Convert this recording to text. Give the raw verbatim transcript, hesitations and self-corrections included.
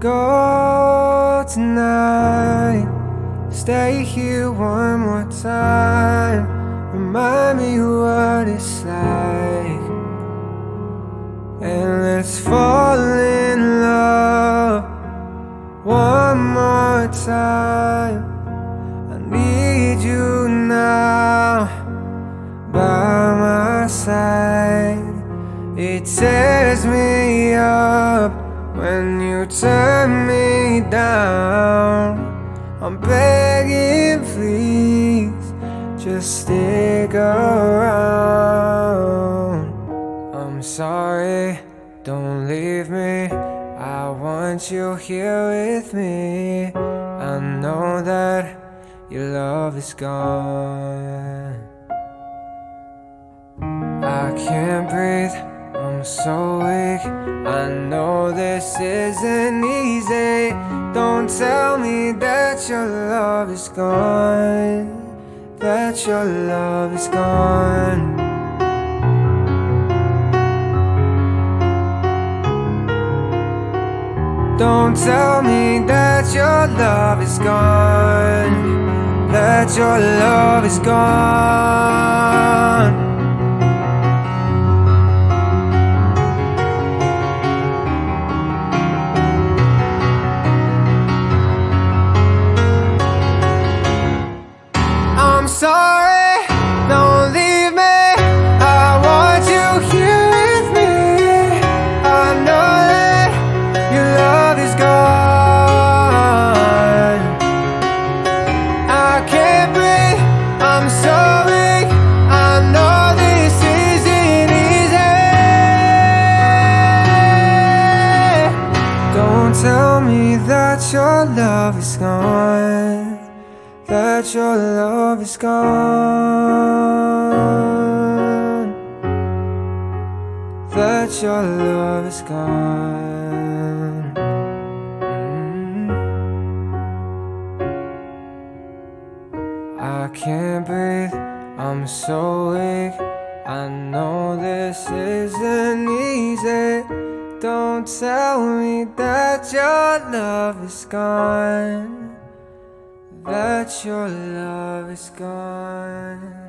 go tonight. Stay here one more time. Remind me what it's like, and let's fall in love one more time. I need you now by my side. It tears me up when you turn me down. I'm begging, please, just stick around. I'm sorry, don't leave me. I want you here with me. I know that your love is gone. I can't breathe, I'm so weak. I know this isn't easy. Don't tell me that your love is gone, that your love is gone. Don't tell me that your love is gone, that your love is gone. I'm sorry, don't leave me. I want you here with me. I know that your love is gone. I can't breathe, I'm so weak. I know this isn't easy. Don't tell me that your love is gone, that your love is gone, that your love is gone. mm. I can't breathe, I'm so weak. I know this isn't easy. Don't tell me that your love is gone, that your love is gone.